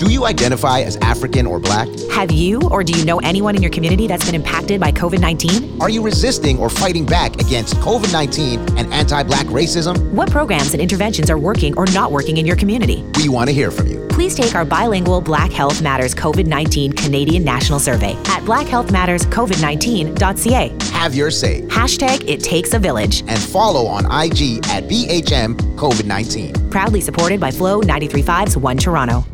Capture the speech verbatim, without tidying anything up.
Do you identify as African or Black? Have you or do you know anyone in your community that's been impacted by covid nineteen? Are you resisting or fighting back against covid nineteen and anti-Black racism? What programs and interventions are working or not working in your community? We want to hear from you. Please take our bilingual Black Health Matters covid nineteen Canadian National Survey at black health matters covid nineteen dot c a. Have your say. Hashtag It Takes a Village. And follow on I G at B H M COVID nineteen. Proudly supported by Flow ninety-three point five's One Toronto.